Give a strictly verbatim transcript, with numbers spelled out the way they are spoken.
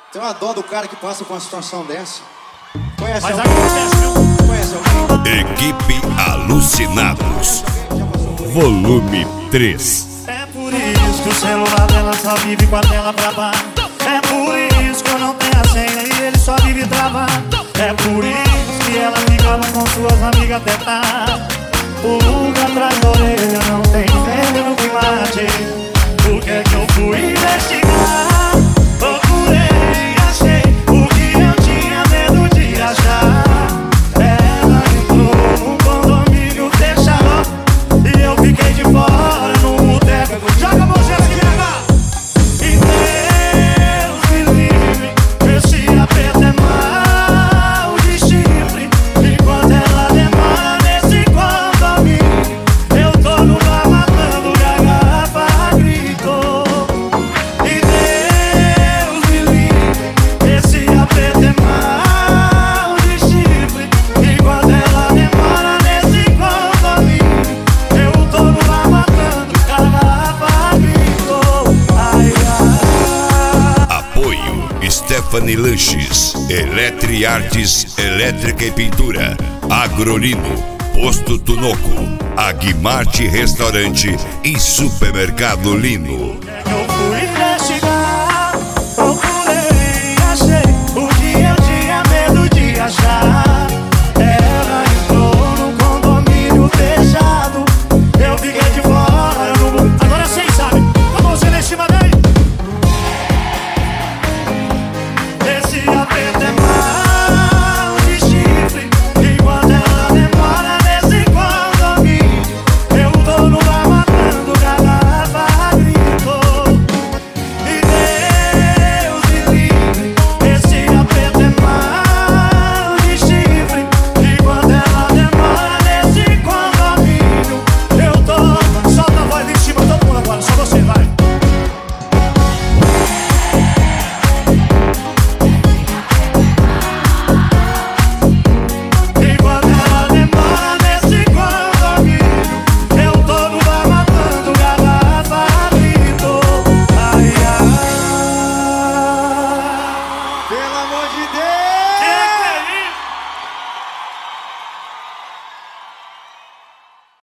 Tem uma dó do cara que passa por uma situação dessa. Conhece Mas alguém? acontece, viu? Conhece alguém? Equipe Alucinados, volume três. É por isso que o celular dela só vive com a tela pra baixo. É por isso que eu não tenho a senha e ele só vive travado. É por isso que ela ficava com suas amigas até tarde. Pulga atrás da orelha, não tem veneno que mate. Por que que eu fui investigar? Procurei, achei o que eu tinha medo de achar. Ela entrou num condomínio fechado e eu fiquei de fora num boteco. Joga a mãozinha aqui, e Deus me livre, esse aperto é mal de chifre. Enquanto ela demora nesse condomínio, eu tô no bar matando garrafa grito. E Deus me livre, esse aperto é mal de chifre. Enquanto ela demora nesse condomínio, eu tô no bar matando garrafa grito. Ai, ai. Apoio Stephanie Lanches, Eletri Artes, Elétrica e Pintura, Agrolino, Posto Tunoco, Aguimarte Restaurante e Supermercado Lino.